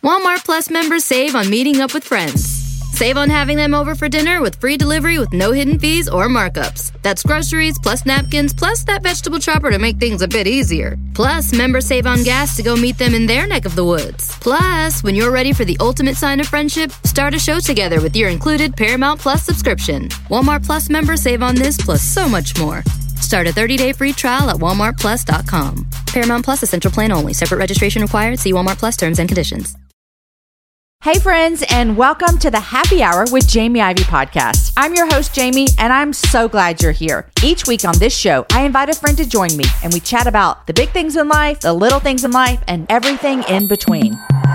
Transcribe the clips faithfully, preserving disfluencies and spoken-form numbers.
Walmart Plus members save on meeting up with friends. Save on having them over for dinner with free delivery with no hidden fees or markups. That's groceries, plus napkins, plus that vegetable chopper to make things a bit easier. Plus, members save on gas to go meet them in their neck of the woods. Plus, when you're ready for the ultimate sign of friendship, start a show together with your included Paramount Plus subscription. Walmart Plus members save on this plus so much more. Start a thirty-day free trial at walmart plus dot com. Paramount Plus Essential Plan only. Separate registration required. See Walmart Plus terms and conditions. Hey friends, and welcome to the Happy Hour with Jamie Ivey podcast. I'm your host, Jamie, and I'm so glad you're here. Each week on this show, I invite a friend to join me, and we chat about the big things in life, the little things in life, and everything in between.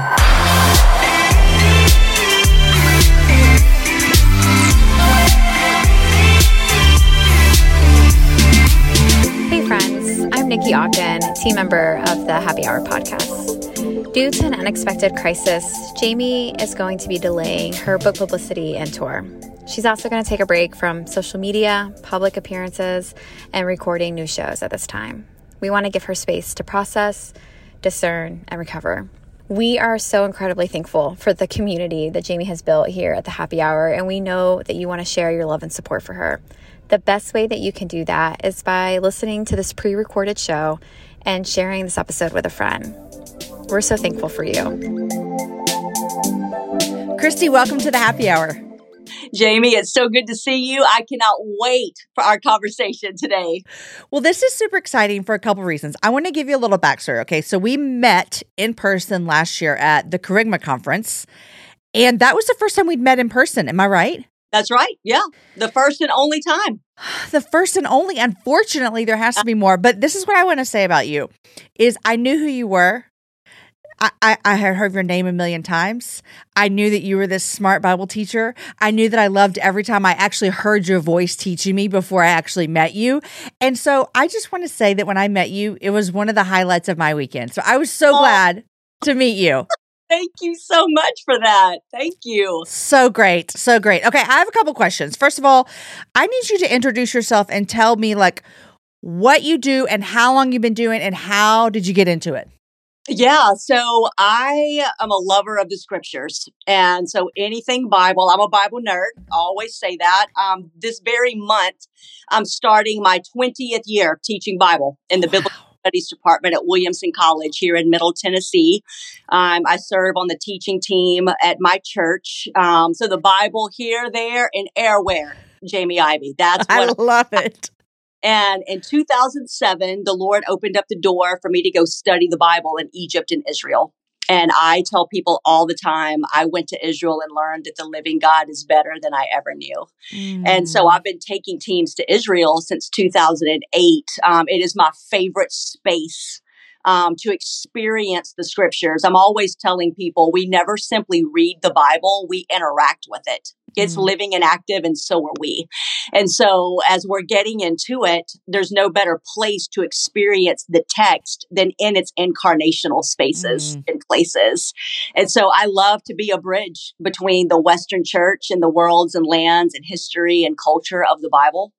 Hey friends, I'm Nikki Ogden, team member of the Happy Hour podcast. Due to an unexpected crisis, Jamie is going to be delaying her book publicity and tour. She's also going to take a break from social media, public appearances, and recording new shows at this time. We want to give her space to process, discern, and recover. We are so incredibly thankful for the community that Jamie has built here at the Happy Hour, and we know that you want to share your love and support for her. The best way that you can do that is by listening to this pre-recorded show and sharing this episode with a friend. We're so thankful for you. Christy, welcome to the Happy Hour. Jamie, it's so good to see you. I cannot wait for our conversation today. Well, this is super exciting for a couple reasons. I want to give you a little backstory. Okay, so we met in person last year at the Kerygma conference, and that was the first time we'd met in person. Am I right? That's right. Yeah. The first and only time. The first and only. Unfortunately, there has to be more. But this is what I want to say about you, is I knew who you were. I, I, I had heard your name a million times. I knew that you were this smart Bible teacher. I knew that I loved every time I actually heard your voice teaching me before I actually met you. And so I just want to say that when I met you, it was one of the highlights of my weekend. So I was so oh. glad to meet you. Thank you so much for that. Thank you. So great. So great. Okay, I have a couple questions. First of all, I need you to introduce yourself and tell me like what you do and how long you've been doing and how did you get into it? Yeah, so I am a lover of the scriptures. And so anything Bible, I'm a Bible nerd. I always say that. Um, this very month, I'm starting my twentieth year teaching Bible in the wow. Biblical Studies Department at Williamson College here in Middle Tennessee. Um, I serve on the teaching team at my church. Um, so the Bible here, there, and everywhere, Jamie Ivey. That's what I love it. And in two thousand seven, the Lord opened up the door for me to go study the Bible in Egypt and Israel. And I tell people all the time, I went to Israel and learned that the living God is better than I ever knew. Mm. And so I've been taking teams to Israel since two thousand eight. Um, it is my favorite space um, to experience the scriptures. I'm always telling people we never simply read the Bible, we interact with it. It's mm. living and active, and so are we. And so as we're getting into it, there's no better place to experience the text than in its incarnational spaces mm. and places. And so I love to be a bridge between the Western church and the worlds and lands and history and culture of the Bible.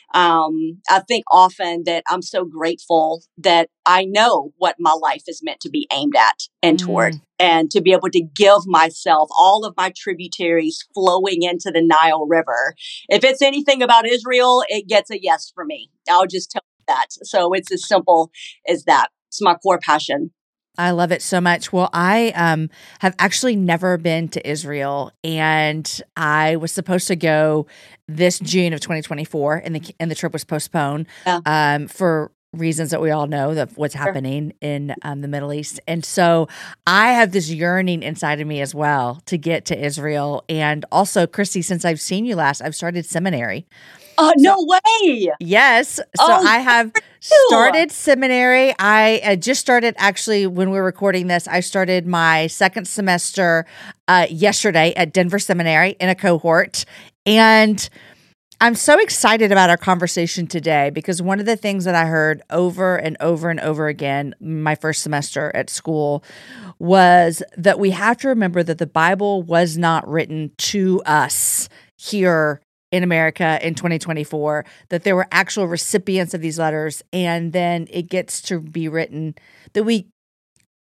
Um, I think often that I'm so grateful that I know what my life is meant to be aimed at and toward, mm. and to be able to give myself all of my tributaries flowing into the Nile River. If it's anything about Israel, it gets a yes for me. I'll just tell you that. So it's as simple as that. It's my core passion. I love it so much. Well, I um, have actually never been to Israel, and I was supposed to go this June of twenty twenty-four, and the and the trip was postponed yeah. um, for reasons that we all know of what's sure. happening in um, the Middle East. And so I have this yearning inside of me as well to get to Israel. And also, Christy, since I've seen you last, I've started seminary. Oh, no so, way. Yes. So oh, I have started seminary. I uh, just started, actually, when we were recording this, I started my second semester uh, yesterday at Denver Seminary in a cohort. And I'm so excited about our conversation today because one of the things that I heard over and over and over again my first semester at school was that we have to remember that the Bible was not written to us here in America in twenty twenty-four, that there were actual recipients of these letters, and then it gets to be written, that we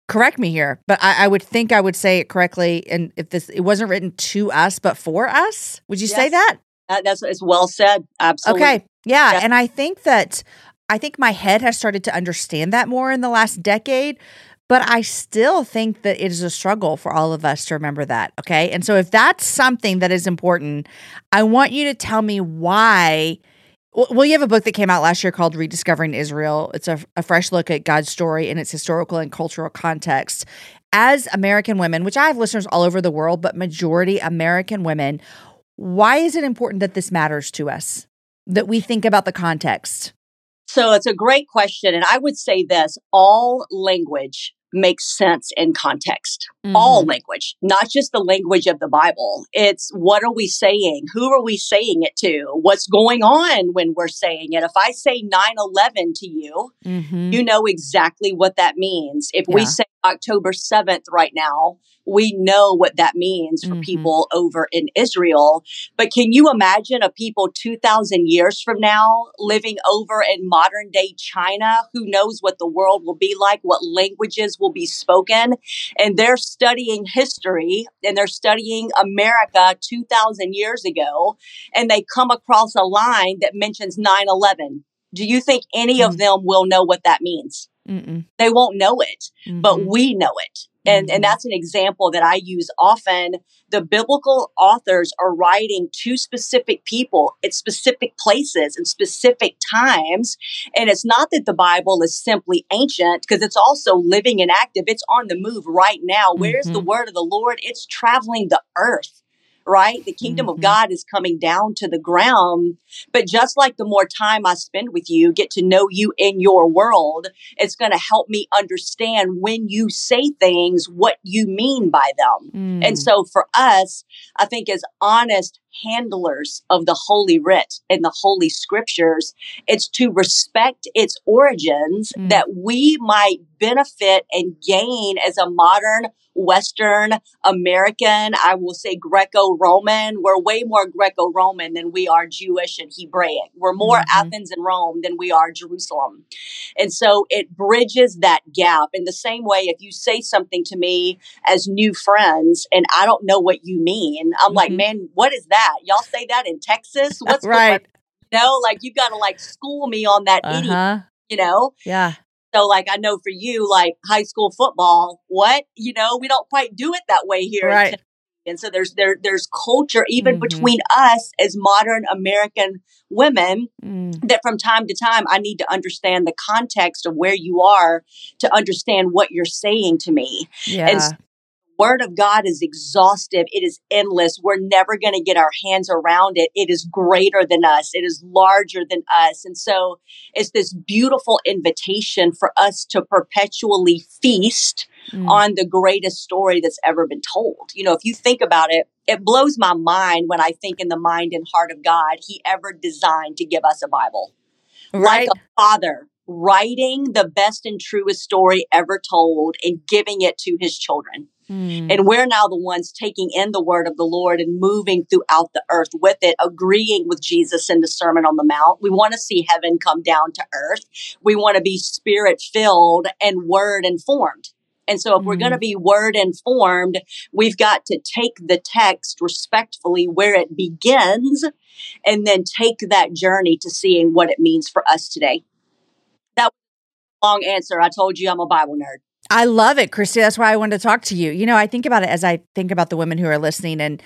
correct me here, but I, I would think I would say it correctly. And if this, it wasn't written to us, but for us, would you yes. say that? Uh, that's it's well said. Absolutely. Okay. Yeah. Yes. And I think that, I think my head has started to understand that more in the last decade, but I still think that it is a struggle for all of us to remember that. Okay. And so if that's something that is important, I want you to tell me why. Well, you have a book that came out last year called Rediscovering Israel. It's a, a fresh look at God's story in its historical and cultural context. As American women, which I have listeners all over the world, but majority American women, why is it important that this matters to us, that we think about the context? So it's a great question. And I would say this, all language makes sense in context. Mm-hmm. All language, not just the language of the Bible. It's what are we saying? Who are we saying it to? What's going on when we're saying it? If I say nine eleven to you, mm-hmm. you know exactly what that means. If yeah. we say October seventh right now, we know what that means for mm-hmm. people over in Israel. But can you imagine a people two thousand years from now living over in modern day China? Who knows what the world will be like, what languages will be spoken? And they're studying history and they're studying America two thousand years ago, and they come across a line that mentions nine eleven. Do you think any mm-hmm. of them will know what that means? Mm-mm. They won't know it, mm-hmm. but we know it. And, mm-hmm. and that's an example that I use often. The biblical authors are writing to specific people at specific places and specific times. And it's not that the Bible is simply ancient, because it's also living and active. It's on the move right now. Mm-hmm. Where's the word of the Lord? It's traveling the earth. Right? The kingdom mm-hmm. of God is coming down to the ground. But just like the more time I spend with you, get to know you in your world, it's going to help me understand when you say things, what you mean by them. Mm. And so for us, I think as honest handlers of the Holy Writ and the Holy Scriptures, it's to respect its origins mm. that we might benefit and gain as a modern Western American, I will say Greco-Roman. We're way more Greco-Roman than we are Jewish and Hebraic. We're more mm-hmm. Athens and Rome than we are Jerusalem. And so it bridges that gap. In the same way, if you say something to me as new friends and I don't know what you mean, I'm mm-hmm. like, man, what is that? Y'all say that in Texas? What's right? Going on? You know, like you got to like school me on that uh-huh. idiom, you know? Yeah. So like, I know for you, like high school football, what, you know, we don't quite do it that way here. Right. And so there's, there, there's culture even mm-hmm. between us as modern American women mm. that from time to time, I need to understand the context of where you are to understand what you're saying to me. Yeah. And so Word of God is exhaustive. It is endless. We're never going to get our hands around it. It is greater than us. It is larger than us. And so it's this beautiful invitation for us to perpetually feast mm. on the greatest story that's ever been told. You know, if you think about it, it blows my mind when I think in the mind and heart of God, He ever designed to give us a Bible. Right. Like a father writing the best and truest story ever told and giving it to His children. Mm. And we're now the ones taking in the word of the Lord and moving throughout the earth with it, agreeing with Jesus in the Sermon on the Mount. We want to see heaven come down to earth. We want to be spirit filled and word informed. And so if mm. we're going to be word informed, we've got to take the text respectfully where it begins and then take that journey to seeing what it means for us today. That was a long answer. I told you I'm a Bible nerd. I love it, Christy. That's why I wanted to talk to you. You know, I think about it as I think about the women who are listening, and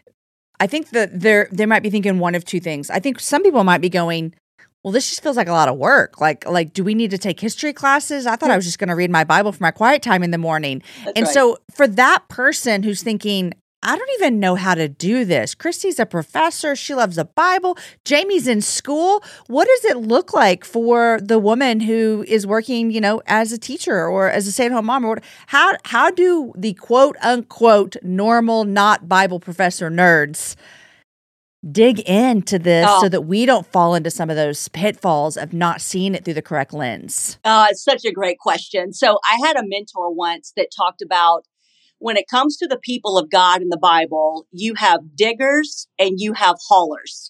I think that they're they might be thinking one of two things. I think some people might be going, well, this just feels like a lot of work. Like, like, do we need to take history classes? I thought I was just going to read my Bible for my quiet time in the morning. That's and right. So for that person who's thinking, I don't even know how to do this. Christy's a professor. She loves the Bible. Jamie's in school. What does it look like for the woman who is working, you know, as a teacher or as a stay-at-home mom? Or how how do the quote unquote normal, not Bible professor nerds dig into this oh. so that we don't fall into some of those pitfalls of not seeing it through the correct lens? Uh, it's such a great question. So I had a mentor once that talked about, when it comes to the people of God in the Bible, you have diggers and you have haulers.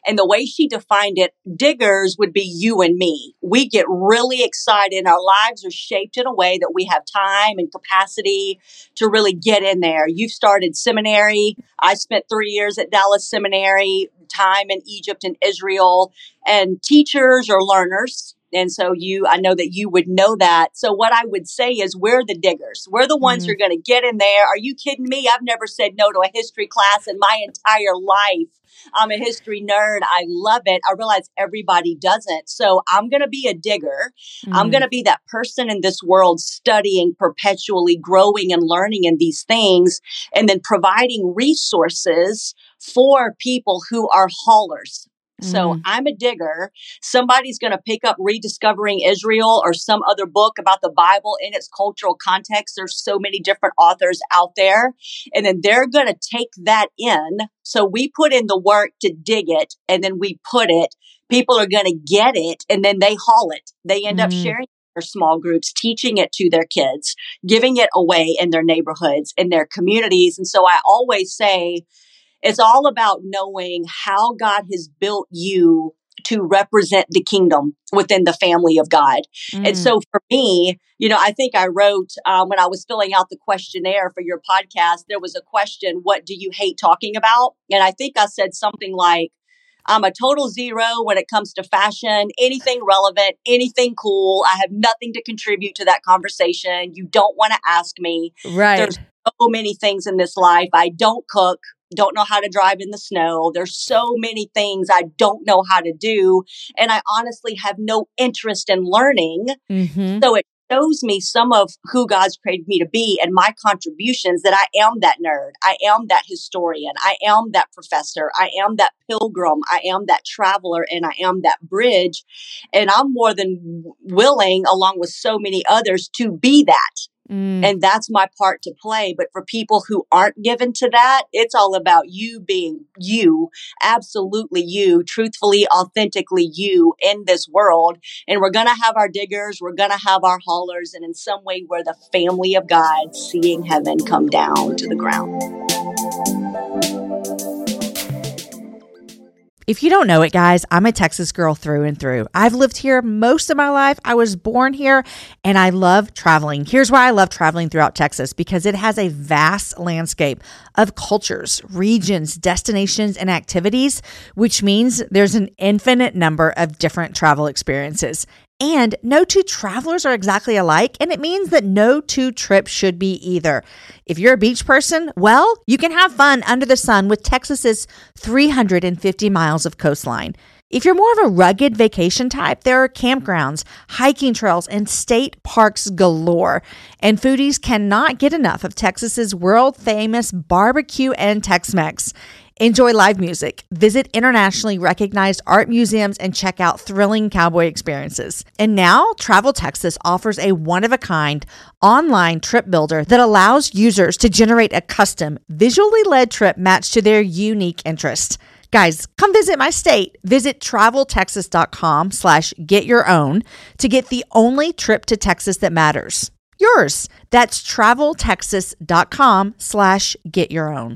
And the way she defined it, diggers would be you and me. We get really excited and our lives are shaped in a way that we have time and capacity to really get in there. You've started seminary. I spent three years at Dallas Seminary, time in Egypt and Israel, and teachers are learners. And so you, I know that you would know that. So what I would say is we're the diggers. We're the ones mm. who are going to get in there. Are you kidding me? I've never said no to a history class in my entire life. I'm a history nerd. I love it. I realize everybody doesn't. So I'm going to be a digger. Mm. I'm going to be that person in this world studying, perpetually growing and learning in these things, and then providing resources for people who are haulers. So mm. I'm a digger. Somebody's going to pick up Rediscovering Israel or some other book about the Bible in its cultural context. There's so many different authors out there. And then they're going to take that in. So we put in the work to dig it and then we put it. People are going to get it and then they haul it. They end mm. up sharing their small groups, teaching it to their kids, giving it away in their neighborhoods, in their communities. And so I always say, it's all about knowing how God has built you to represent the kingdom within the family of God. Mm. And so for me, you know, I think I wrote um, when I was filling out the questionnaire for your podcast, there was a question, what do you hate talking about? And I think I said something like, I'm a total zero when it comes to fashion, anything relevant, anything cool. I have nothing to contribute to that conversation. You don't want to ask me. Right. There's so many things in this life. I don't cook. Don't know how to drive in the snow. There's so many things I don't know how to do. And I honestly have no interest in learning. Mm-hmm. So it shows me some of who God's created me to be and my contributions, that I am that nerd. I am that historian. I am that professor. I am that pilgrim. I am that traveler, and I am that bridge. And I'm more than willing, along with so many others, to be that. Mm. And that's my part to play. But for people who aren't given to that, it's all about you being you, absolutely you, truthfully, authentically you in this world. And we're going to have our diggers, we're going to have our haulers, and in some way we're the family of God seeing heaven come down to the ground. If you don't know it, guys, I'm a Texas girl through and through. I've lived here most of my life. I was born here and I love traveling. Here's why I love traveling throughout Texas, because it has a vast landscape of cultures, regions, destinations, and activities, which means there's an infinite number of different travel experiences. And no two travelers are exactly alike, and it means that no two trips should be either. If you're a beach person, well, you can have fun under the sun with Texas's three hundred fifty miles of coastline. If you're more of a rugged vacation type, there are campgrounds, hiking trails, and state parks galore. And foodies cannot get enough of Texas's world-famous barbecue and Tex-Mex. Enjoy live music, visit internationally recognized art museums, and check out thrilling cowboy experiences. And now, Travel Texas offers a one-of-a-kind online trip builder that allows users to generate a custom, visually led trip matched to their unique interests. Guys, come visit my state. Visit travel texas dot com slash get your own to get the only trip to Texas that matters. Yours. That's travel texas dot com slash get your own.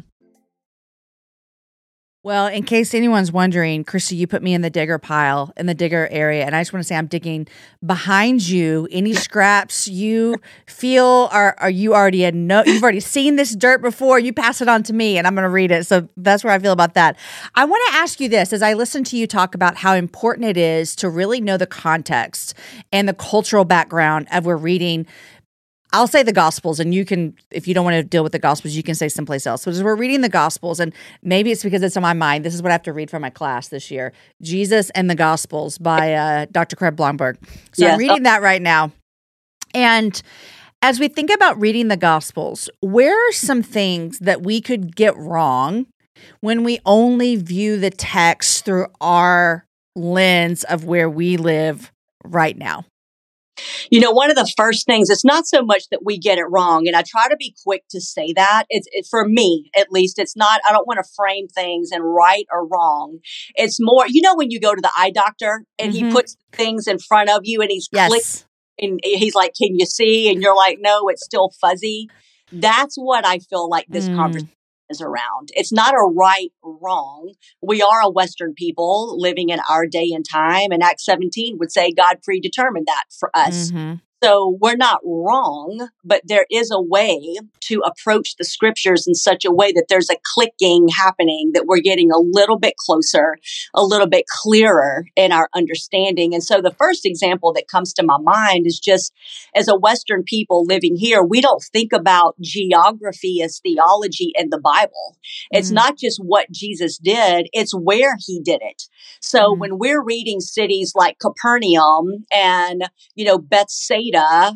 Well, in case anyone's wondering, Christy, you put me in the digger pile, in the digger area, and I just want to say I'm digging behind you. Any scraps you feel, are, are you already had no, you've already seen this dirt before, you pass it on to me, and I'm going to read it. So that's where I feel about that. I want to ask you this, as I listen to you talk about how important it is to really know the context and the cultural background of we're reading. I'll say the Gospels, and you can, if you don't want to deal with the Gospels, you can say someplace else. So as we're reading the Gospels, and maybe it's because it's on my mind, this is what I have to read for my class this year, Jesus and the Gospels by uh, Doctor Craig Blomberg. So yes. I'm reading that right now. And as we think about reading the Gospels, where are some things that we could get wrong when we only view the text through our lens of where we live right now? You know, one of the first things, it's not so much that we get it wrong. And I try to be quick to say that. It's it, for me, at least, it's not, I don't want to frame things in right or wrong. It's more, you know, when you go to the eye doctor and mm-hmm. he puts things in front of you and he's yes. clicking and he's like, can you see? And you're like, no, it's still fuzzy. That's what I feel like this mm. conversation is around. It's not a right or wrong. We are a Western people living in our day and time. And Acts seventeen would say God predetermined that for us. Mm-hmm. So we're not wrong, but there is a way to approach the scriptures in such a way that there's a clicking happening, that we're getting a little bit closer, a little bit clearer in our understanding. And so the first example that comes to my mind is just as a Western people living here, we don't think about geography as theology in the Bible. It's Mm. not just what Jesus did, it's where he did it. So Mm. when we're reading cities like Capernaum and, you know, Bethsaida,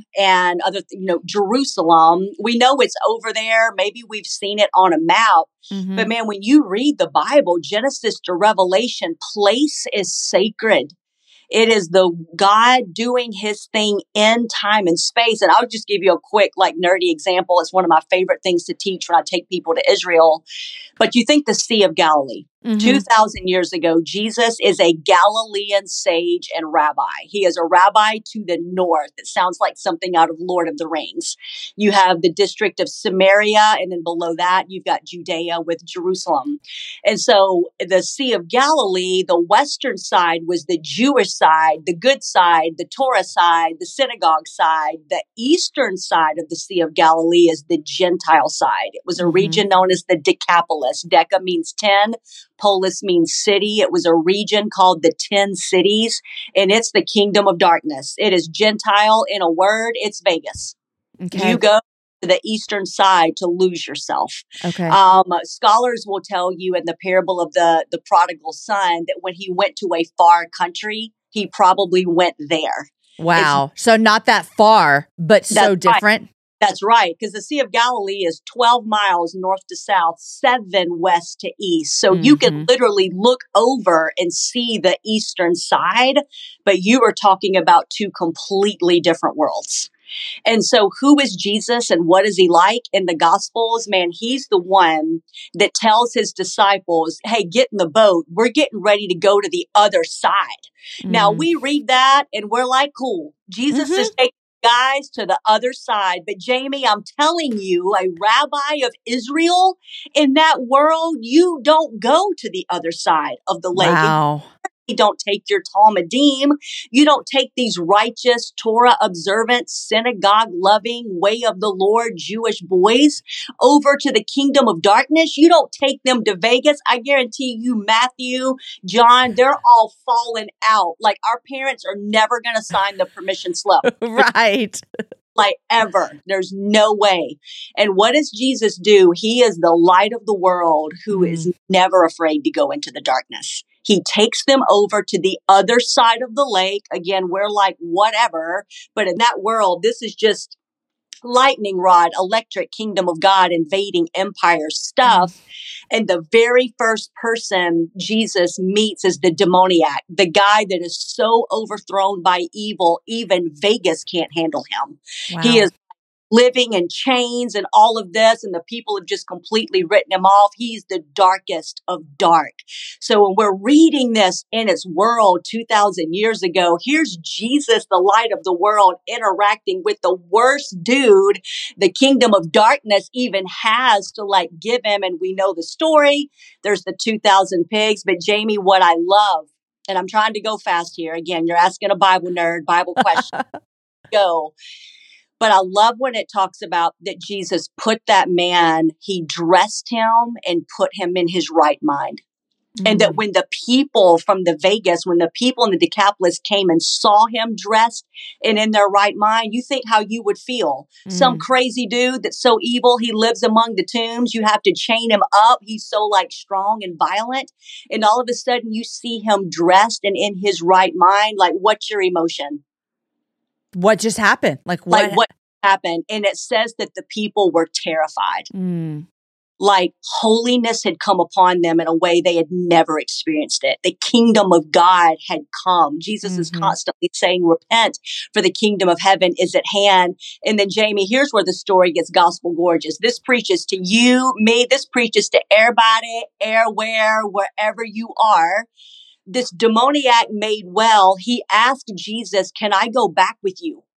and other, you know, Jerusalem, we know it's over there. Maybe we've seen it on a map. Mm-hmm. But man, when you read the Bible, Genesis to Revelation, place is sacred. It is the God doing his thing in time and space. And I'll just give you a quick, like, nerdy example. It's one of my favorite things to teach when I take people to Israel. But you think the Sea of Galilee. Mm-hmm. two thousand years ago, Jesus is a Galilean sage and rabbi. He is a rabbi to the north. It sounds like something out of Lord of the Rings. You have the district of Samaria, and then below that, you've got Judea with Jerusalem. And so the Sea of Galilee, the western side was the Jewish side, the good side, the Torah side, the synagogue side. The eastern side of the Sea of Galilee is the Gentile side. It was a Mm-hmm. region known as the Decapolis. Deca means ten. Polis means city. It was a region called the Ten Cities, and it's the kingdom of darkness. It is Gentile. In a word, it's Vegas. Okay. You go to the eastern side to lose yourself. Okay. Um, scholars will tell you in the parable of the, the prodigal son that when he went to a far country, he probably went there. Wow. So not that far, but so That's right. different. That's right, because the Sea of Galilee is twelve miles north to south, seven west to east. So you can Mhm. literally look over and see the eastern side, but you are talking about two completely different worlds. And so who is Jesus and what is he like in the Gospels? Man, he's the one that tells his disciples, hey, get in the boat. We're getting ready to go to the other side. Now, Mm. we read that and we're like, cool. Jesus Mhm. is taking guys to the other side. But Jamie, I'm telling you, a rabbi of Israel, in that world, you don't go to the other side of the lake. Wow. You don't take your Talmudim. You don't take these righteous, Torah observant, synagogue loving, way of the Lord Jewish boys over to the kingdom of darkness. You don't take them to Vegas. I guarantee you, Matthew, John, they're all falling out. Like, our parents are never going to sign the permission slip. Right. Like, ever. There's no way. And what does Jesus do? He is the light of the world who Mm. is never afraid to go into the darkness. He takes them over to the other side of the lake. Again, we're like, whatever. But in that world, this is just lightning rod, electric kingdom of God invading empire stuff. And the very first person Jesus meets is the demoniac, the guy that is so overthrown by evil, even Vegas can't handle him. Wow. He is living in chains and all of this, and the people have just completely written him off. He's the darkest of dark. So when we're reading this in its world two thousand years ago, here's Jesus, the light of the world, interacting with the worst dude the kingdom of darkness even has to, like, give him. And we know the story. There's the two thousand pigs. But Jamie, what I love, and I'm trying to go fast here. Again, you're asking a Bible nerd, Bible question. Go. But I love when it talks about that Jesus put that man, he dressed him and put him in his right mind. Mm. And that when the people from the Vegas, when the people in the Decapolis came and saw him dressed and in their right mind, you think how you would feel. Mm. Some crazy dude that's so evil, he lives among the tombs. You have to chain him up. He's so, like, strong and violent. And all of a sudden you see him dressed and in his right mind. Like, what's your emotion? What just happened? Like what? Like, what happened? And it says that the people were terrified. Mm. Like, holiness had come upon them in a way they had never experienced it. The kingdom of God had come. Jesus Mm-hmm. is constantly saying, repent, for the kingdom of heaven is at hand. And then, Jamie, here's where the story gets gospel gorgeous. This preaches to you, me, this preaches to everybody, everywhere, wherever you are. This demoniac made well, he asked Jesus, can I go back with you?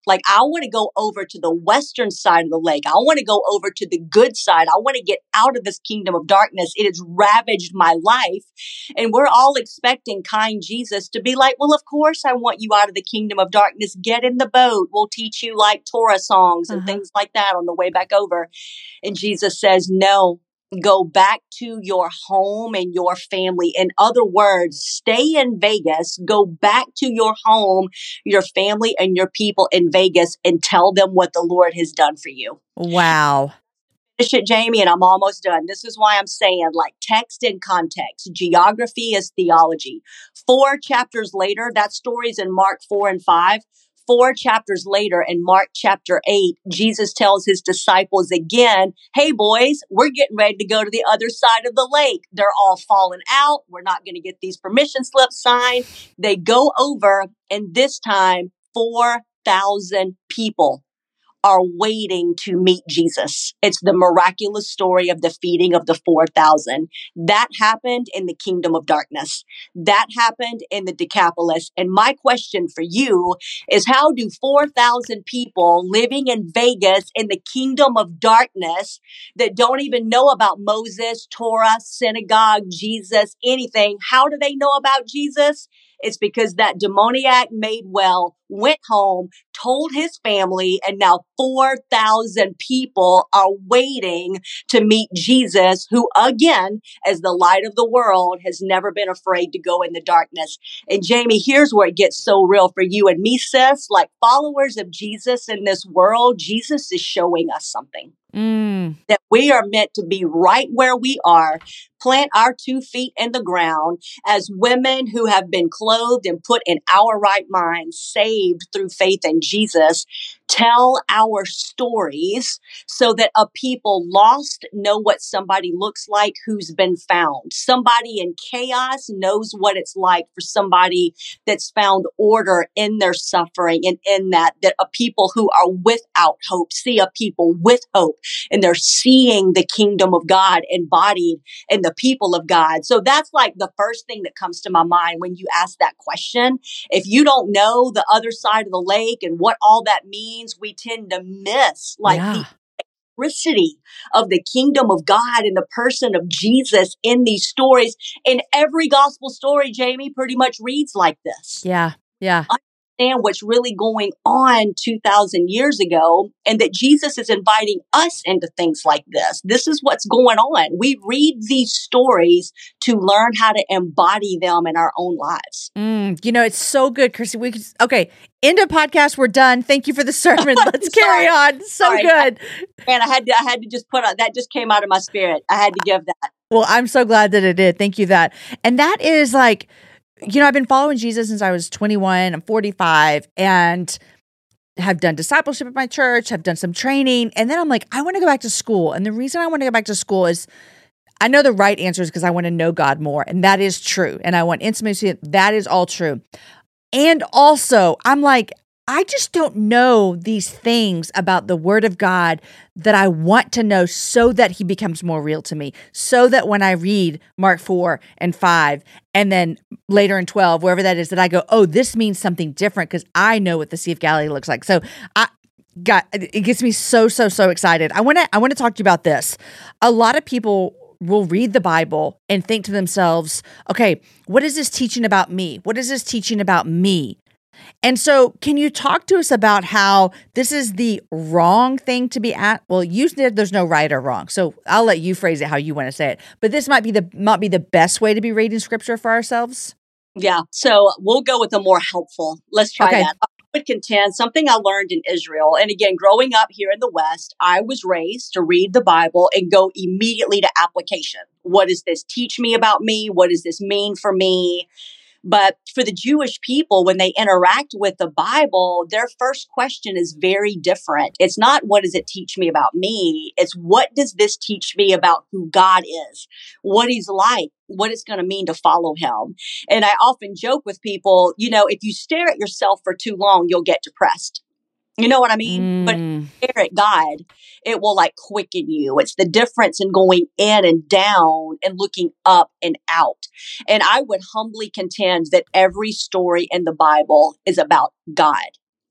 Like, I want to go over to the western side of the lake. I want to go over to the good side. I want to get out of this kingdom of darkness. It has ravaged my life. And we're all expecting kind Jesus to be like, well, of course I want you out of the kingdom of darkness. Get in the boat. We'll teach you like Torah songs and uh-huh. things like that on the way back over. And Jesus says, no. Go back to your home and your family. In other words, stay in Vegas, go back to your home, your family, and your people in Vegas and tell them what the Lord has done for you. Wow. Shit, Jamie, and I'm almost done. This is why I'm saying, like, text and context. Geography is theology. Four chapters later, that story's in Mark four and five. Four chapters later, in Mark chapter eight, Jesus tells his disciples again, hey, boys, we're getting ready to go to the other side of the lake. They're all falling out. We're not going to get these permission slips signed. They go over, and this time, four thousand people are waiting to meet Jesus. It's the miraculous story of the feeding of the four thousand. That happened in the kingdom of darkness. That happened in the Decapolis. And my question for you is, how do four thousand people living in Vegas in the kingdom of darkness that don't even know about Moses, Torah, synagogue, Jesus, anything, how do they know about Jesus? It's because that demoniac made well, went home, told his family, and now four thousand people are waiting to meet Jesus, who, again, as the light of the world, has never been afraid to go in the darkness. And Jamie, here's where it gets so real for you and me, sis. Like followers of Jesus in this world, Jesus is showing us something. Mm. That we are meant to be right where we are, plant our two feet in the ground as women who have been clothed and put in our right minds, saved through faith in Jesus, tell our stories so that a people lost know what somebody looks like who's been found. Somebody in chaos knows what it's like for somebody that's found order in their suffering, and in that, that a people who are without hope see a people with hope. And they're seeing the kingdom of God embodied in the people of God. So that's like the first thing that comes to my mind when you ask that question. If you don't know the other side of the lake and what all that means, we tend to miss like yeah. the electricity of the kingdom of God and the person of Jesus in these stories. And every gospel story, Jamie, pretty much reads like this. Yeah. Yeah. Understand what's really going on two thousand years ago, and that Jesus is inviting us into things like this. This is what's going on. We read these stories to learn how to embody them in our own lives. Mm, you know, it's so good, Christy. We could, okay, end of podcast. We're done. Thank you for the sermon. Let's carry on. So Sorry. good. Man, I had to. I had to just put on that. Just came out of my spirit. I had to give that. Well, I'm so glad that it did. Thank you. That and that is like. You know, I've been following Jesus since I was twenty-one. I'm forty-five and have done discipleship at my church, have done some training. And then I'm like, I want to go back to school. And the reason I want to go back to school is I know the right answer is because I want to know God more. And that is true. And I want intimacy. That is all true. And also, I'm like, I just don't know these things about the Word of God that I want to know so that He becomes more real to me. So that when I read Mark four and five, and then later in twelve, wherever that is, that I go, oh, this means something different because I know what the Sea of Galilee looks like. So I got it gets me so, so, so excited. I want to I want to talk to you about this. A lot of people will read the Bible and think to themselves, okay, what is this teaching about me? What is this teaching about me? And so can you talk to us about how this is the wrong thing to be at? Well, you said there's no right or wrong. So I'll let you phrase it how you want to say it. But this might be the might be the best way to be reading scripture for ourselves. Yeah. So we'll go with the more helpful. Let's try okay. that. I would contend something I learned in Israel. And again, growing up here in the West, I was raised to read the Bible and go immediately to application. What does this teach me about me? What does this mean for me? But for the Jewish people, when they interact with the Bible, their first question is very different. It's not, what does it teach me about me? It's, what does this teach me about who God is, what He's like, what it's going to mean to follow Him? And I often joke with people, you know, if you stare at yourself for too long, you'll get depressed. You know what I mean? Mm. But if you stare at God, it will like quicken you. It's the difference in going in and down and looking up and out. And I would humbly contend that every story in the Bible is about God.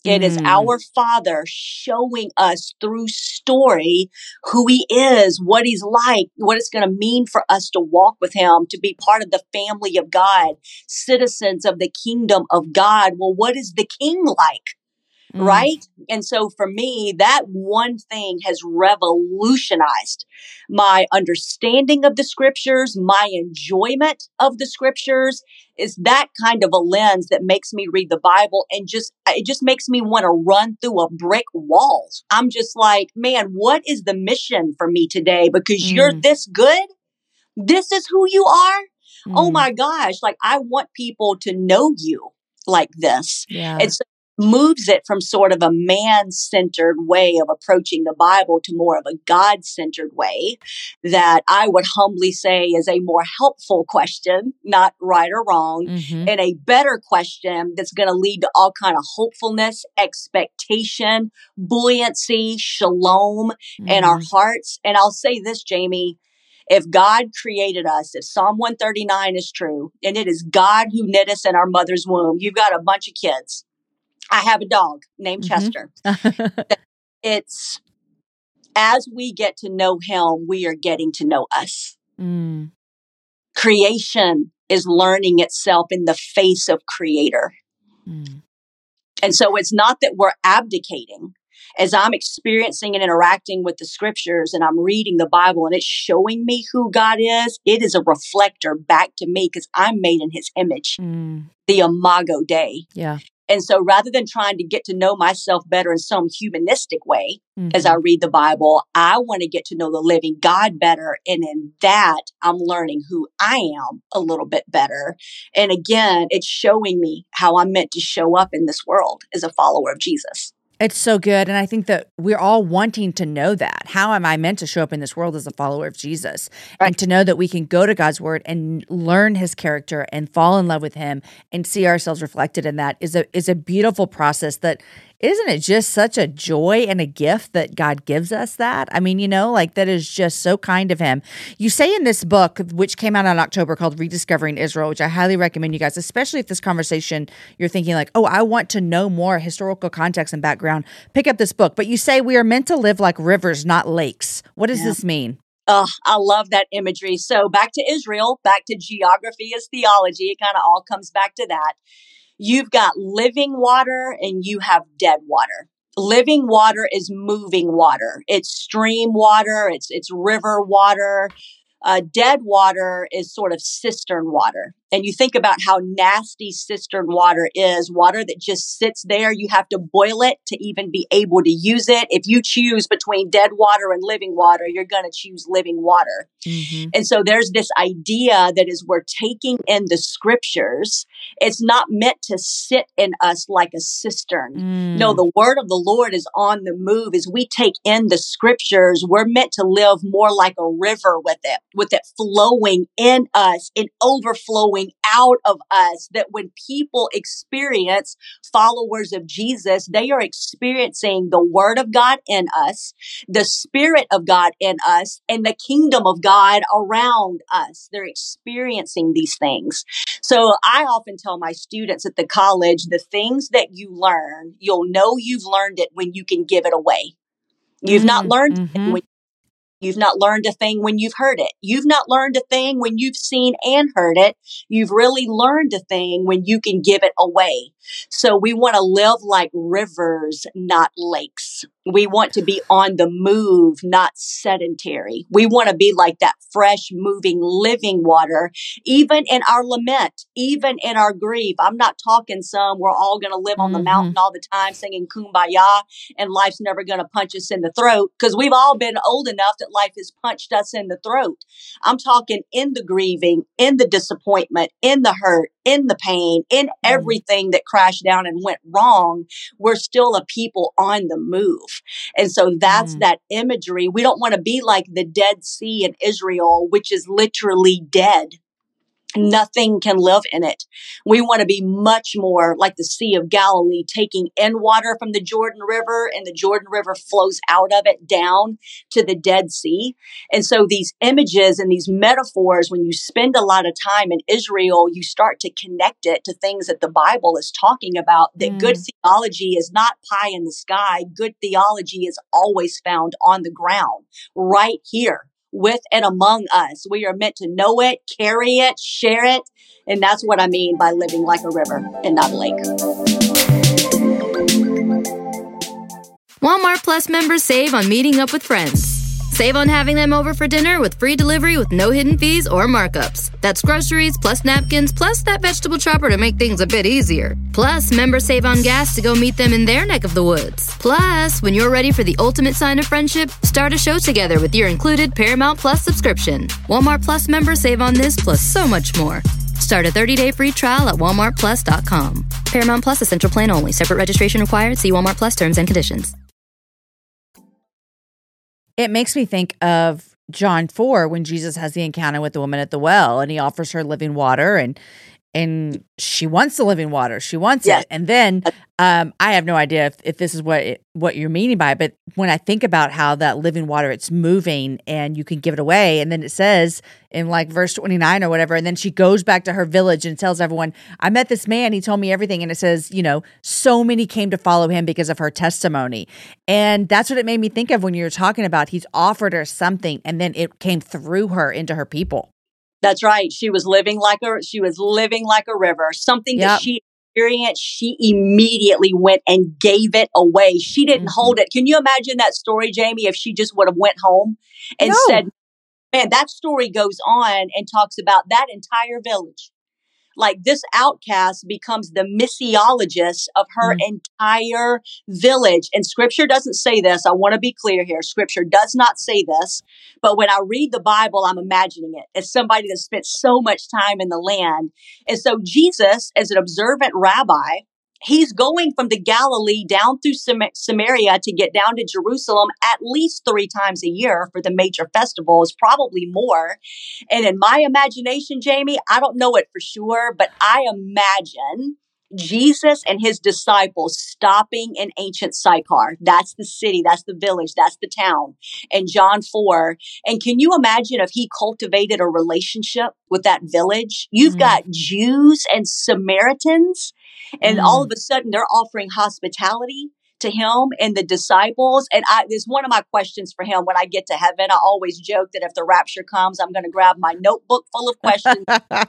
It is Mm. our Father showing us through story who he is, what he's like, what it's going to mean for us to walk with him, to be part of the family of God, citizens of the kingdom of God. Well, what is the king like? Mm. Right? And so for me, that one thing has revolutionized my understanding of the scriptures, my enjoyment of the scriptures. Is that kind of a lens that makes me read the Bible and just, it just makes me want to run through a brick wall. I'm just like, man, what is the mission for me today? Because Mm. you're this good. This is who you are. Mm. Oh my gosh. Like, I want people to know you like this. Yeah. And so moves it from sort of a man-centered way of approaching the Bible to more of a God-centered way that I would humbly say is a more helpful question, not right or wrong, Mm-hmm. and a better question that's going to lead to all kind of hopefulness, expectation, buoyancy, shalom in our Mm. hearts. And I'll say this, Jamie, if God created us, if Psalm one thirty-nine is true, and it is God who knit us in our mother's womb, you've got a bunch of kids. I have a dog named Chester. Mm-hmm. It's as we get to know him, we are getting to know us. Mm. Creation is learning itself in the face of Creator. Mm. And so it's not that we're abdicating. As I'm experiencing and interacting with the scriptures and I'm reading the Bible and it's showing me who God is, it is a reflector back to me because I'm made in his image, Mm. the Imago Dei. Yeah. And so rather than trying to get to know myself better in some humanistic way, Mm-hmm. as I read the Bible, I want to get to know the living God better. And in that, I'm learning who I am a little bit better. And again, it's showing me how I'm meant to show up in this world as a follower of Jesus. It's so good. And I think that we're all wanting to know that. How am I meant to show up in this world as a follower of Jesus? Right. And to know that we can go to God's word and learn his character and fall in love with him and see ourselves reflected in that is a is a beautiful process that isn't it just such a joy and a gift that God gives us that? I mean, you know, like that is just so kind of him. You say in this book, which came out in October called Rediscovering Israel, which I highly recommend you guys, especially if this conversation, you're thinking like, oh, I want to know more historical context and background, pick up this book. But you say we are meant to live like rivers, not lakes. What does Yeah. this mean? Oh, I love that imagery. So back to Israel, back to geography as theology, it kind of all comes back to that. You've got living water and you have dead water. Living water is moving water. It's stream water. It's, it's river water. Uh, dead water is sort of cistern water. And you think about how nasty cistern water is, water that just sits there. You have to boil it to even be able to use it. If you choose between dead water and living water, you're going to choose living water. Mm-hmm. And so there's this idea that as we're taking in the scriptures, it's not meant to sit in us like a cistern. Mm. No, the word of the Lord is on the move. As we take in the scriptures, we're meant to live more like a river with it, with it flowing in us and overflowing out of us, that when people experience followers of Jesus, they are experiencing the word of God in us, the spirit of God in us, and the kingdom of God around us. They're experiencing these things. So I often tell my students at the college, the things that you learn, you'll know you've learned it when you can give it away. You've not learned it Mm-hmm. when You've not learned a thing when you've heard it. You've not learned a thing when you've seen and heard it. You've really learned a thing when you can give it away. So we want to live like rivers, not lakes. We want to be on the move, not sedentary. We want to be like that fresh, moving, living water, even in our lament, even in our grief. I'm not talking some, we're all going to live on the Mhm. mountain all the time singing Kumbaya and life's never going to punch us in the throat, because we've all been old enough that life has punched us in the throat. I'm talking in the grieving, in the disappointment, in the hurt, in the pain, in everything that crashed down and went wrong. We're still a people on the move. And so that's Mm. that imagery. We don't want to be like the Dead Sea in Israel, which is literally dead. Nothing can live in it. We want to be much more like the Sea of Galilee, taking in water from the Jordan River, and the Jordan River flows out of it down to the Dead Sea. And so these images and these metaphors, when you spend a lot of time in Israel, you start to connect it to things that the Bible is talking about, that mm. good theology is not pie in the sky. Good theology is always found on the ground, right here, with and among us. We are meant to know it, carry it, share it. And that's what I mean by living like a river and not a lake. Walmart Plus members save on meeting up with friends. Save on having them over for dinner with free delivery with no hidden fees or markups. That's groceries plus napkins plus that vegetable chopper to make things a bit easier. Plus, members save on gas to go meet them in their neck of the woods. Plus, when you're ready for the ultimate sign of friendship, start a show together with your included Paramount Plus subscription. Walmart Plus members save on this plus so much more. Start a thirty-day free trial at walmart plus dot com. Paramount Plus Essential Plan only. Separate registration required. See Walmart Plus terms and conditions. It makes me think of John four when Jesus has the encounter with the woman at the well and he offers her living water and and she wants the living water. She wants yes. it. And then um, I have no idea if, if this is what it, what you're meaning by it, but when I think about how that living water, it's moving and you can give it away. And then it says in like verse twenty-nine or whatever, and then she goes back to her village and tells everyone, I met this man, he told me everything. And it says, you know, so many came to follow him because of her testimony. And that's what it made me think of when you were talking about he's offered her something and then it came through her into her people. That's right. She was living like a she was living like a river. Something yep. that she experienced, she immediately went and gave it away. She didn't mm-hmm. hold it. Can you imagine that story, Jamie, if she just would have went home and no. said, man, that story goes on and talks about that entire village. Like this outcast becomes the missiologist of her mm. entire village. And scripture doesn't say this. I want to be clear here. Scripture does not say this. But when I read the Bible, I'm imagining it as somebody that spent so much time in the land. And so Jesus, as an observant rabbi, he's going from the Galilee down through Sam- Samaria to get down to Jerusalem at least three times a year for the major festivals, probably more. And in my imagination, Jamie, I don't know it for sure, but I imagine Jesus and his disciples stopping in ancient Sychar. That's the city, that's the village, that's the town. And John four. And can you imagine if he cultivated a relationship with that village? You've mm. got Jews and Samaritans, and mm. all of a sudden they're offering hospitality to him and the disciples. And I, there's one of my questions for him when I get to heaven. I always joke that if the rapture comes, I'm going to grab my notebook full of questions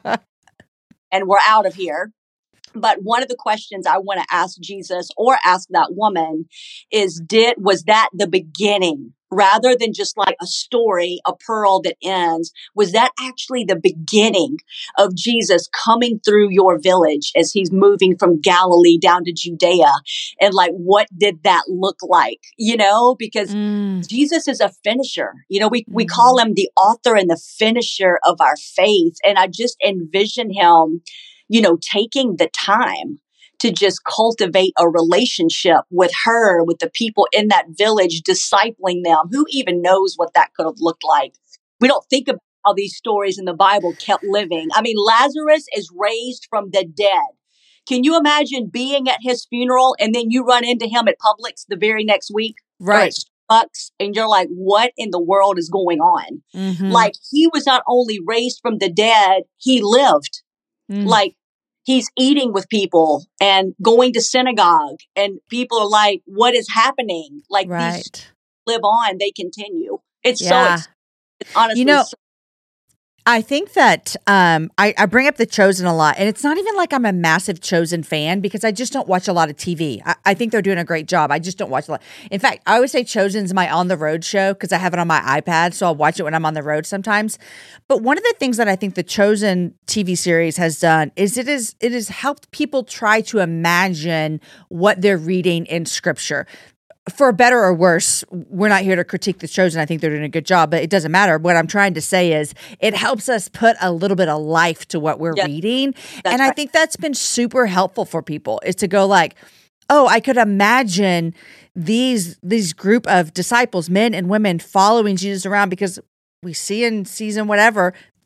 and we're out of here. But one of the questions I want to ask Jesus or ask that woman is, did, was that the beginning? Rather than just like a story, a pearl that ends, was that actually the beginning of Jesus coming through your village as he's moving from Galilee down to Judea? And like, what did that look like? You know, because mm. Jesus is a finisher. You know, we, mm-hmm. we call him the author and the finisher of our faith. And I just envision him, you know, taking the time to just cultivate a relationship with her, with the people in that village, discipling them. Who even knows what that could have looked like? We don't think about how these stories in the Bible kept living. I mean, Lazarus is raised from the dead. Can you imagine being at his funeral and then you run into him at Publix the very next week? Right. Bucks, and you're like, what in the world is going on? Mm-hmm. Like, he was not only raised from the dead, he lived. Mm. Like, he's eating with people and going to synagogue, and people are like, what is happening? Like, right. these live on, they continue. It's yeah. so, it's honestly, you know, so- I think that um, I, I bring up The Chosen a lot, and it's not even like I'm a massive Chosen fan because I just don't watch a lot of T V. I, I think they're doing a great job. I just don't watch a lot. In fact, I always say Chosen's my on the road show because I have it on my iPad, so I'll watch it when I'm on the road sometimes. But one of the things that I think The Chosen T V series has done is it is it has helped people try to imagine what they're reading in Scripture. For better or worse, we're not here to critique The Chosen. I think they're doing a good job, but it doesn't matter. What I'm trying to say is it helps us put a little bit of life to what we're yep. reading. That's and right. I think that's been super helpful for people is to go like, oh, I could imagine these these group of disciples, men and women, following Jesus around because we see in season whatever,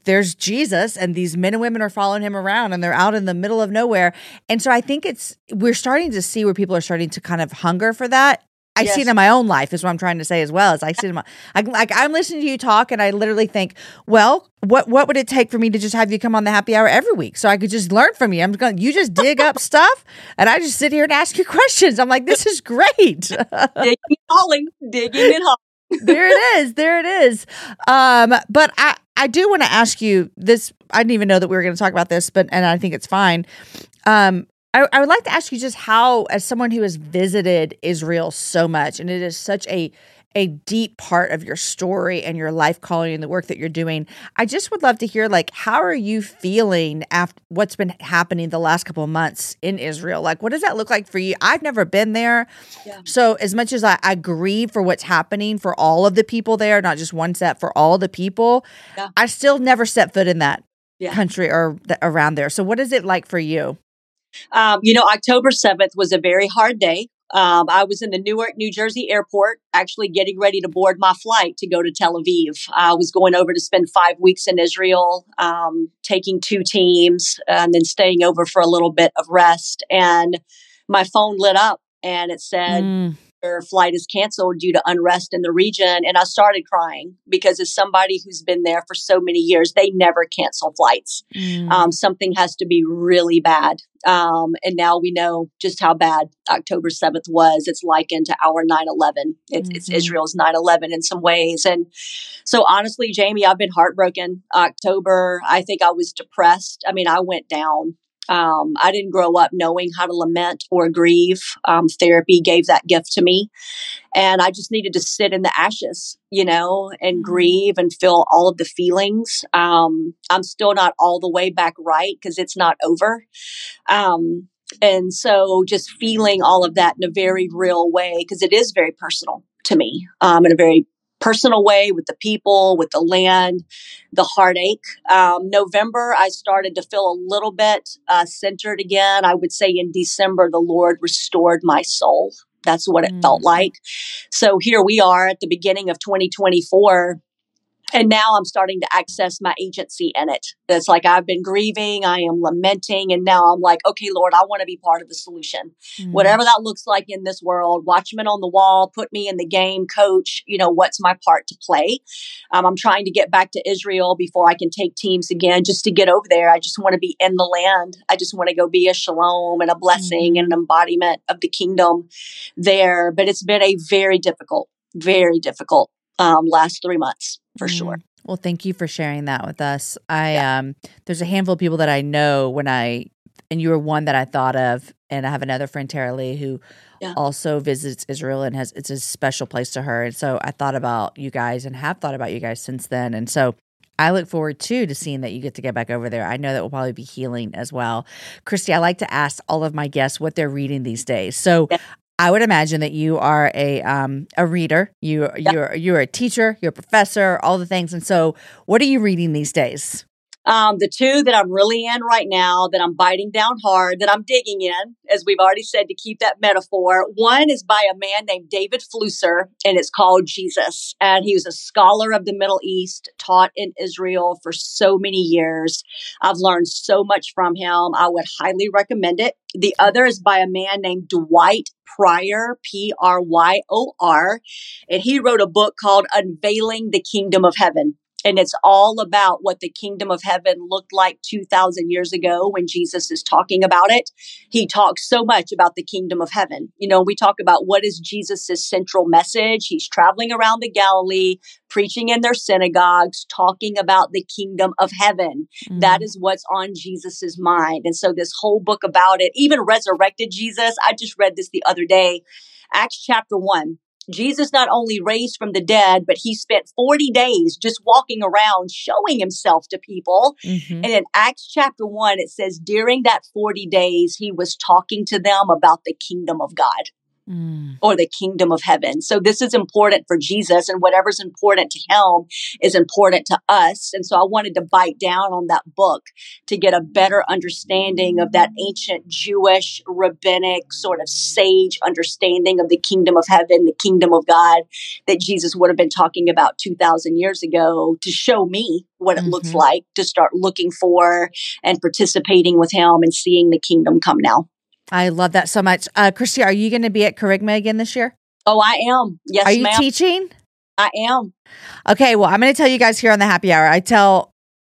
there's Jesus and these men and women are following him around and they're out in the middle of nowhere. And so I think it's, we're starting to see where people are starting to kind of hunger for that. I yes. see it in my own life is what I'm trying to say as well. As I see it in my, I, like I'm listening to you talk and I literally think, well, what what would it take for me to just have you come on the happy hour every week so I could just learn from you? I'm going, you just dig up stuff and I just sit here and ask you questions. I'm like, this is great. Digging and hauling, digging and hauling. There it is. There it is. Um, but I, I do want to ask you this. I didn't even know that we were going to talk about this, but, and I think it's fine. Um, I, I would like to ask you just how, as someone who has visited Israel so much, and it is such a a deep part of your story and your life calling and the work that you're doing, I just would love to hear, like, how are you feeling after what's been happening the last couple of months in Israel? Like, what does that look like for you? I've never been there. Yeah. So as much as I, I grieve for what's happening for all of the people there, not just one set, for all the people, yeah. I still never set foot in that yeah. country or th- around there. So what is it like for you? Um, you know, October seventh was a very hard day. Um, I was in the Newark, New Jersey airport, actually getting ready to board my flight to go to Tel Aviv. I was going over to spend five weeks in Israel, um, taking two teams and then staying over for a little bit of rest. And my phone lit up and it said, mm. your flight is canceled due to unrest in the region. And I started crying because as somebody who's been there for so many years, they never cancel flights. Mm. Um, something has to be really bad. Um, and now we know just how bad October seventh was. It's likened to our nine eleven. It's, mm-hmm. it's Israel's nine eleven in some ways. And so honestly, Jamie, I've been heartbroken. October, I think I was depressed. I mean, I went down. Um, I didn't grow up knowing how to lament or grieve. Um, therapy gave that gift to me. And I just needed to sit in the ashes, you know, and grieve and feel all of the feelings. Um, I'm still not all the way back right because it's not over. Um, and so just feeling all of that in a very real way, because it is very personal to me, um, in a very personal way with the people, with the land, the heartache. Um, November, I started to feel a little bit uh, centered again. I would say in December, the Lord restored my soul. That's what it mm. felt like. So here we are at the beginning of twenty twenty-four. And now I'm starting to access my agency in it. It's like I've been grieving, I am lamenting, and now I'm like, okay, Lord, I want to be part of the solution. Mm. Whatever that looks like in this world, watchman on the wall, put me in the game, coach, you know, what's my part to play? Um, I'm trying to get back to Israel before I can take teams again, just to get over there. I just want to be in the land. I just want to go be a shalom and a blessing mm. and an embodiment of the kingdom there. But it's been a very difficult, very difficult um, last three months. For sure. Well, thank you for sharing that with us. I yeah. um, there's a handful of people that I know when I, and you were one that I thought of, and I have another friend, Tara Lee, who yeah. also visits Israel and has it's a special place to her. And so I thought about you guys and have thought about you guys since then. And so I look forward too to seeing that you get to get back over there. I know that will probably be healing as well. Christy, I like to ask all of my guests what they're reading these days. So. Yeah. I would imagine that you are a um, a reader. You yep. you're you're a teacher. You're a professor. All the things. And so, what are you reading these days? Um, the two that I'm really in right now, that I'm biting down hard, that I'm digging in, as we've already said, to keep that metaphor. One is by a man named David Flusser, and it's called Jesus. And he was a scholar of the Middle East, taught in Israel for so many years. I've learned so much from him. I would highly recommend it. The other is by a man named Dwight Pryor, P R Y O R, and he wrote a book called Unveiling the Kingdom of Heaven. And it's all about what the kingdom of heaven looked like two thousand years ago when Jesus is talking about it. He talks so much about the kingdom of heaven. You know, we talk about what is Jesus's central message. He's traveling around the Galilee, preaching in their synagogues, talking about the kingdom of heaven. Mm. That is what's on Jesus's mind. And so this whole book about it, even resurrected Jesus, I just read this the other day, Acts chapter one. Jesus not only raised from the dead, but he spent forty days just walking around showing himself to people. Mm-hmm. And in Acts chapter one, it says during that forty days, he was talking to them about the kingdom of God. mm. or the kingdom of heaven. So this is important for Jesus, and whatever's important to him is important to us. And so I wanted to bite down on that book to get a better understanding of that ancient Jewish, rabbinic, sort of sage understanding of the kingdom of heaven, the kingdom of God that Jesus would have been talking about two thousand years ago, to show me what it mm-hmm. looks like to start looking for and participating with him and seeing the kingdom come now. I love that so much. Uh, Christy, are you going to be at Kerygma again this year? Oh, I am. Yes, Are you ma'am. teaching? I am. Okay, well, I'm going to tell you guys here on the happy hour. I tell,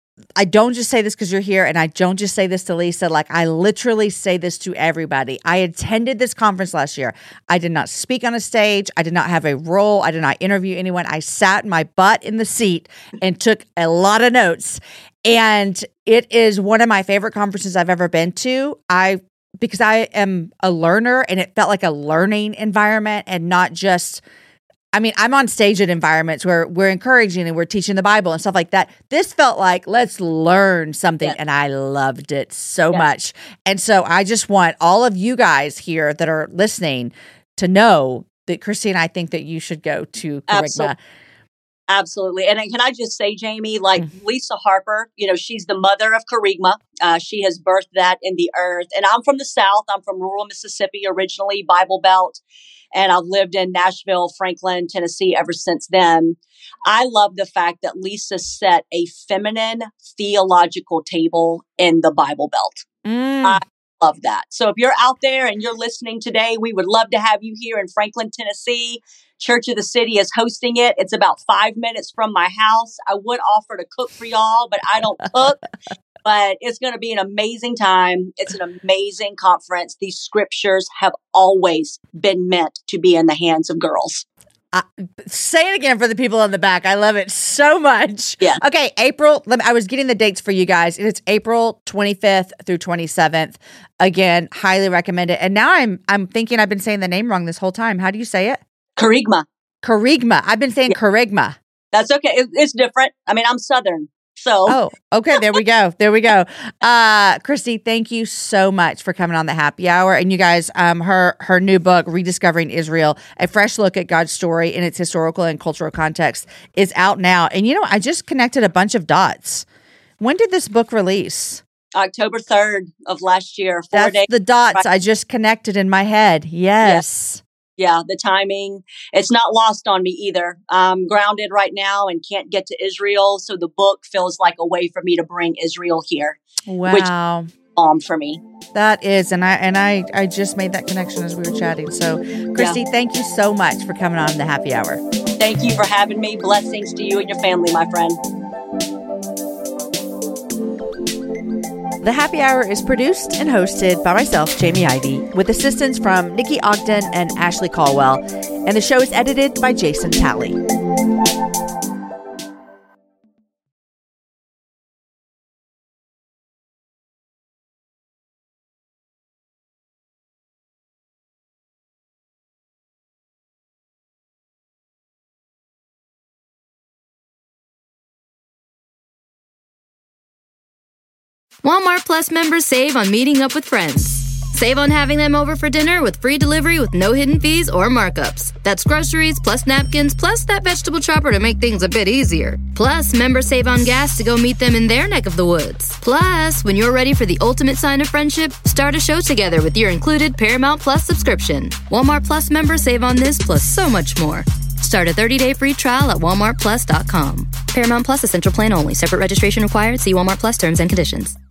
I don't just say this because you're here, and I don't just say this to Lisa. Like, I literally say this to everybody. I attended this conference last year. I did not speak on a stage. I did not have a role. I did not interview anyone. I sat my butt in the seat and took a lot of notes. And it is one of my favorite conferences I've ever been to. I because I am a learner, and it felt like a learning environment and not just, I mean, I'm on stage at environments where we're encouraging and we're teaching the Bible and stuff like that. This felt like, let's learn something. Yes. And I loved it so yes. much. And so I just want all of you guys here that are listening to know that Christy and I think that you should go to Kerygma. Absolutely. Absolutely. And can I just say, Jamie, like mm-hmm. Lisa Harper, you know, she's the mother of Kerygma. Uh, she has birthed that in the earth. And I'm from the South. I'm from rural Mississippi, originally Bible Belt. And I've lived in Nashville, Franklin, Tennessee ever since then. I love the fact that Lisa set a feminine theological table in the Bible Belt. Mm. I love that. So if you're out there and you're listening today, we would love to have you here in Franklin, Tennessee. Church of the City is hosting it. It's about five minutes from my house. I would offer to cook for y'all, but I don't cook. But it's going to be an amazing time. It's an amazing conference. These scriptures have always been meant to be in the hands of girls. Uh, say it again for the people in the back. I love it so much. Yeah. Okay, April. Let me, I was getting the dates for you guys. It's April twenty-fifth through twenty-seventh. Again, highly recommend it. And now I'm I'm thinking I've been saying the name wrong this whole time. How do you say it? Kerygma. Kerygma. I've been saying yeah. Kerygma. That's okay. It, it's different. I mean, I'm Southern. So. Oh, okay. There we go. There we go. Uh, Christy, thank you so much for coming on the happy hour. And you guys, um, her her new book, Rediscovering Israel, A Fresh Look at God's Story in its Historical and Cultural Context, is out now. And you know, I just connected a bunch of dots. When did this book release? October third of last year. Four That's days. the dots I just connected in my head. Yes. Yeah. Yeah, the timing, it's not lost on me either. I'm grounded right now and can't get to Israel. So the book feels like a way for me to bring Israel here. Wow. Which is um, for me. That is. And I and I, I just made that connection as we were chatting. So, Christy, yeah. thank you so much for coming on the happy hour. Thank you for having me. Blessings to you and your family, my friend. The Happy Hour is produced and hosted by myself, Jamie Ivey, with assistance from Nikki Ogden and Ashley Caldwell, and the show is edited by Jason Talley. Walmart Plus members save on meeting up with friends. Save on having them over for dinner with free delivery with no hidden fees or markups. That's groceries plus napkins plus that vegetable chopper to make things a bit easier. Plus, members save on gas to go meet them in their neck of the woods. Plus, when you're ready for the ultimate sign of friendship, start a show together with your included Paramount Plus subscription. Walmart Plus members save on this plus so much more. Start a thirty-day free trial at walmart plus dot com. Paramount Plus Essential Plan only. Separate registration required. See Walmart Plus terms and conditions.